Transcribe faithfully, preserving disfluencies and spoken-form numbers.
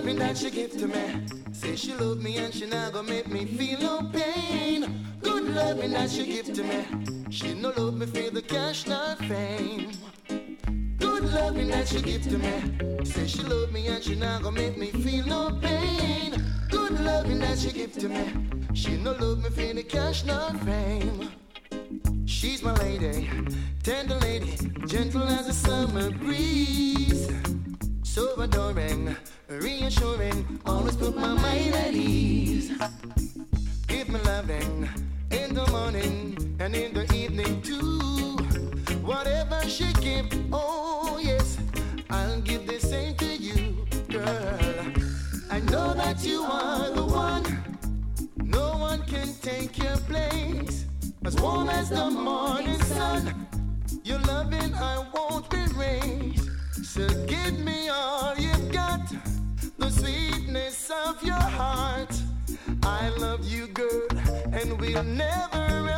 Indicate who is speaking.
Speaker 1: loving that she give to me. Say she love me and she not gonna make me feel no pain. Good loving that she give to me. She no love me for the cash, not fame. Good loving that she give to me. Say she love me and she not gonna make me feel no pain. Good loving that she give to me. She no love me for the cash, not fame. She's my lady, tender lady, gentle as a summer breeze. So adoring, reassuring, always put my mind at ease. Give me loving in the morning and in the evening too. Whatever she give, oh yes, I'll give the same to you, girl. I know that you are the one. No one can take your place. As warm as the morning sun, your loving I won't erase. So give me all you've got, the sweetness of your heart. I love you, girl, and we'll never